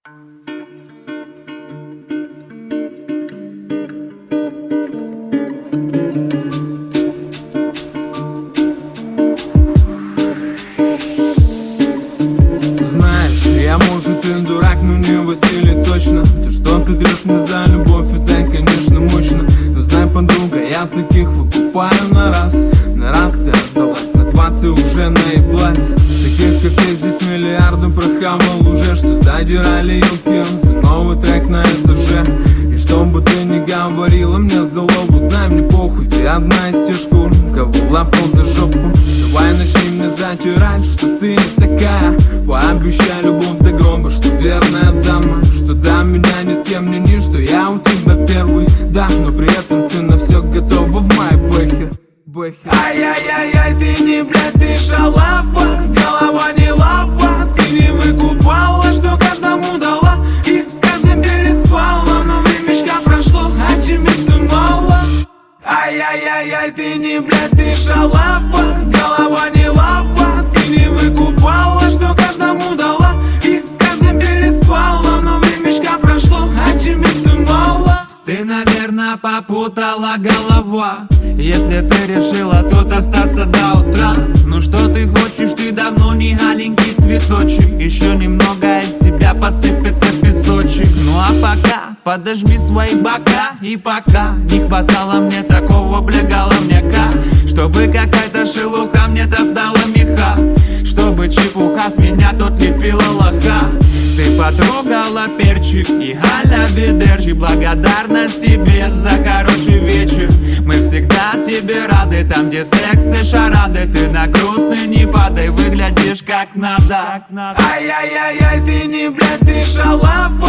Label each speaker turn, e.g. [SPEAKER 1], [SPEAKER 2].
[SPEAKER 1] Знаешь, я может и дурак, но не Василий точно. Ты что, ты трешь мне за любовь, и цен, конечно, мощно. Но знай, подруга, я таких выкупаю на раз. На раз ты отдалась, на два ты уже наеблась. Таких, как ты, здесь миллиарды прохавал уже. Что задирали елки, новый трек на этаже. И что бы ты ни говорила мне за лову, знай, мне похуй, ты одна из тех шкур, кого лапал за жопу. Давай начни мне затирать, что ты не такая. Пообещай любовь до гроба, что верная дама. Что до меня ни с кем не ни, что я у тебя первый. Да, но при этом ты на все готова в моей бэхе. Ай-яй-яй-яй, ты не, блядь, ты шалава. Голова не лава, ты не выкупала, что каждому дала. И с каждым переспала, но времечко прошло, а тебе все мало. Ай-яй-яй-яй, ты не, блядь, ты шалава. Голова не лава, ты не выкупала, что каждому дала. И с каждым переспала, но времечко прошло, а тебе все мало.
[SPEAKER 2] Ты, наверное, попутала голова, если ты решила тут остаться до утра. Ну что ты хочешь, ты давно не аленький цветочек. Еще немного из тебя посыпется песочек. Ну а пока подожми свои бока. И пока не хватало мне такого, бля, головняка, чтобы какая-то шелуха мне топтала меха, чтобы чепуха с меня тут лепила лоха. Ты потрогала перчик и аля ведерчик. Благодарность тебе за хороший вечер. Мы всегда тебе рады, там где секс и шарады. Ты на грустный не падай, выглядишь как надо.
[SPEAKER 1] Ай-яй-яй-яй, ты не, блядь, ты шалава.